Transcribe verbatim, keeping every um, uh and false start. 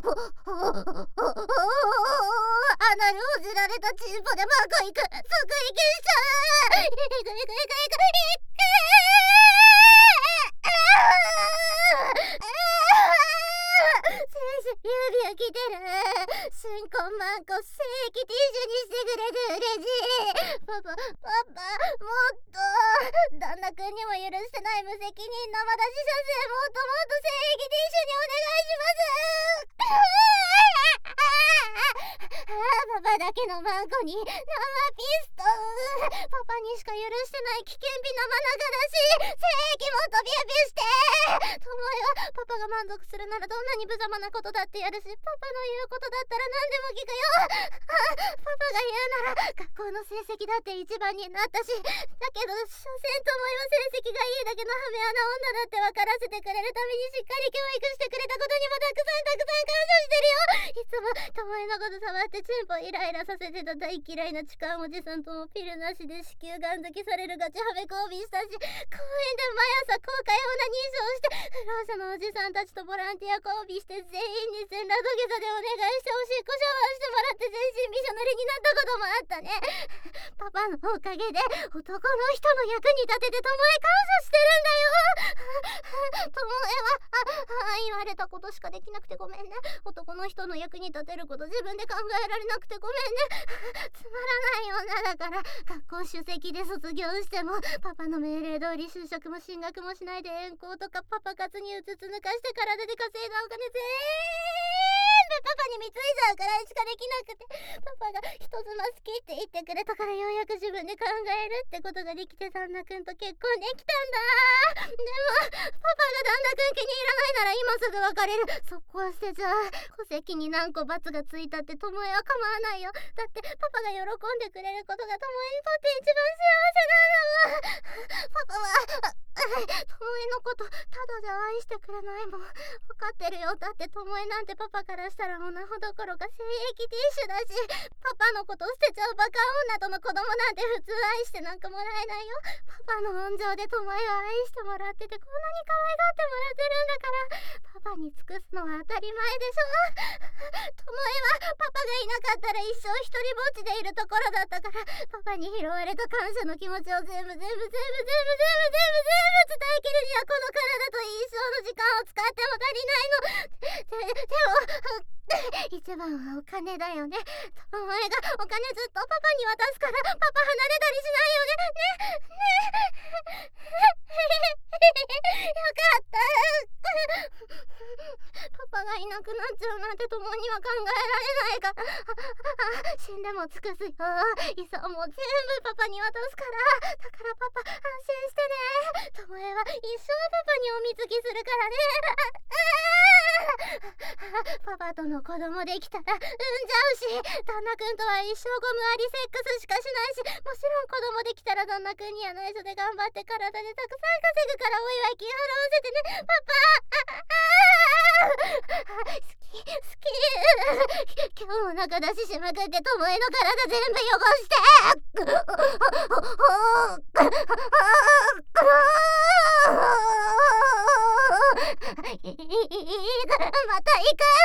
アナルをじられたチンポでマコいく、即息しちゃう。いくいくいくいくいく先生、指をきてる。新婚マンコ正規ティッシュにしてくれて嬉しい。パパ、パパ、もっと旦那くんにも許してない無責任生出し射精、もっともっと正規ティッシュにお願いします。パパだけのマンコに生ピストン。パパにしか許してない危険日生中だし、正規もっとビュビュして。ともえはパパが満足するならどんなに無様なことだってやるし、パパの言うことだったら何でも聞くよ。パパが言うなら学校の成績だって一番になったし、だけど所詮ともえは成績がいいだけのハメ穴女だって分からせてくれるためにしっかり教育してくれたことにもたくさんたくさん感謝してるよ。いつもともえのこと触ってチンポイライラさせてた大嫌いな痴漢おじさんともピルなしで子宮がん好きされるガチハメ交尾したし、公園で毎朝公開オナニーショーして不老者のおじさんたちとボランティア交尾して全員に全裸土下座でお願いしておしっこシャワーしてもらって全身びしょ濡れになったこともあったね。パパのおかげで男の人の役に立ててともえ感謝してるんだよ。ともえはああ言われたことしかできなくてごめんね。男の人の役に立てること自分で考えられなくてごめんね。つまらない女だから学校首席で卒業してもパパの命令通り就職も進学もしないで遠行とかパパ活にうつつ抜かして体で稼いだお金全部パパに貢いじゃうくらいしかできなくて、パパが人妻好きって言ってくれたからようやく自分で考えるってことができて旦那くんと結婚できたんだ。でもパパが旦那くん気に入らないなら今すぐ別れる。速攻捨てちゃう。戸籍に何個罰がついたってともえは構わないよ。だってパパが喜んでくれることがともえにとって一番幸せなんだもん。パパはともえのことただじゃ愛してくれないもん。分かってるよ。だってともえなんてパパからしたらオナホどころか精液ティッシュだし、パパのこと捨てちゃうバカ女との子供なんて普通愛してなんかもらえないよ。パパの温情でともえを愛してもらっててこんなに可愛がってもらってるんだから、パパに尽くすのは当たり前でしょ。ともえはパパがいなかったら一生一人ぼっちでいるところだったから、パパに拾われた感謝の気持ちを全部全部全部全部全部全部全部伝えきるにはこの体と一生の時間を使っても足りないの。で、でも一番はお金だよね。ともえがお金ずっとパパに渡すからパパ離れたりしないよね。ねねよかったパパがいなくなっちゃうなんてともには考えられないから、死んでも尽くすよ。遺産も全部パパに渡すから。だからパパ安心してね。ともえは一生パパにおみつきするからね。パパとの子供できたら産んじゃうし、旦那くんとは一生ゴムありセックスしかしないし、もちろん子供できたら旦那くんには内緒で頑張って体でたくさん稼ぐからお祝い金払わせてね。パパ好き好き。今日も中出ししまくってともえの体全部汚してまた行く。